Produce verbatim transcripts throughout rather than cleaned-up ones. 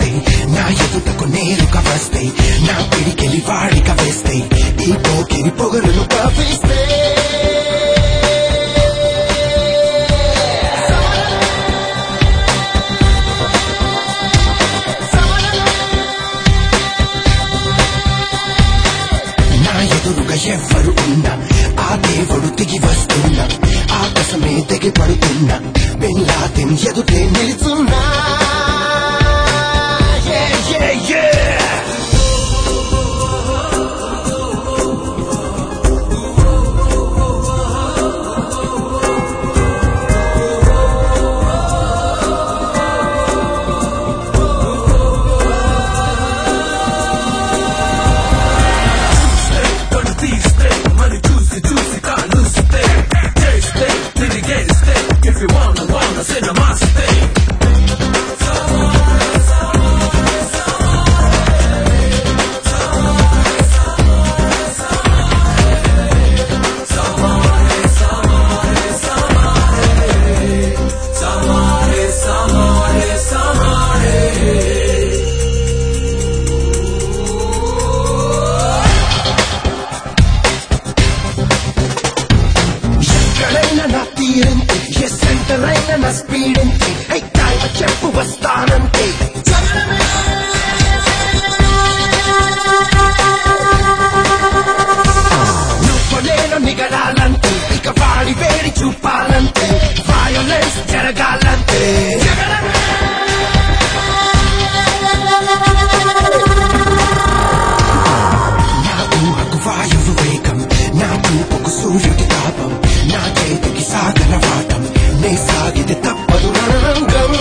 నా ఎదుటకు నేరుగా వస్తే నా పిడికెలి వాడిక వేస్తే ఈ పోకిరి పొగరును పాపిస్తే నా ఎదురుగా ఎవ్వరు ఉన్నా ఆ దేవుడు దిగి వస్తున్నా ఆకాశమే దిగి పడుతున్నా బిన్ లాదెన్ ఎదుటే నిలుచున్నా నా స్పీడ్ ఎంతే టైం చెప్పు వస్తానంతే నువ్వు నేను మిగలాలంటే ఇక వాడి వేడి చూపాలంటే వయోలెన్స్ జరగాలంటే నా ఊహకు వాయువు వేగం నా చూపుకు సూర్యుడి తాపం నా చేతికి సాగర వాటం నే సాగితే తప్పదు రణరంగం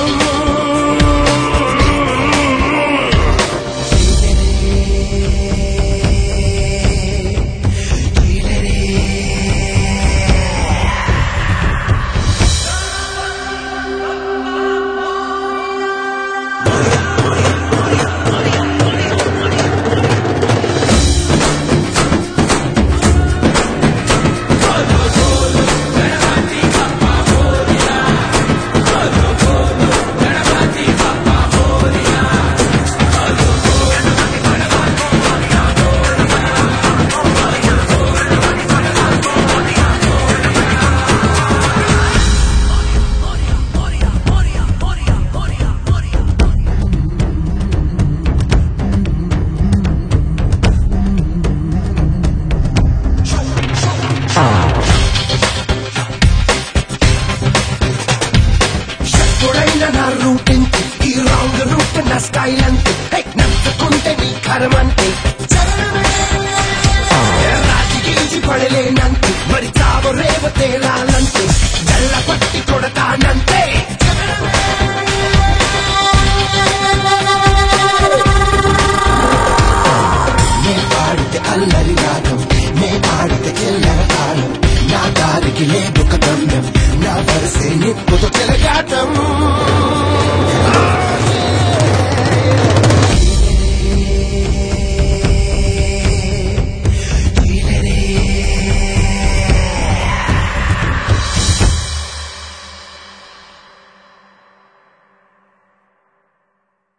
ఎప్పుడైనా నా రూట్ ఇంతే ఈ రాంగ్ రూట్ నా స్టైల్ అంతే నచ్చుకుంటే నీ కరమంతే రాజీ గీచి పడలేనంతే మరి చావు రేవ తేలాలంటే జల్ల పట్టి కొడతానంతే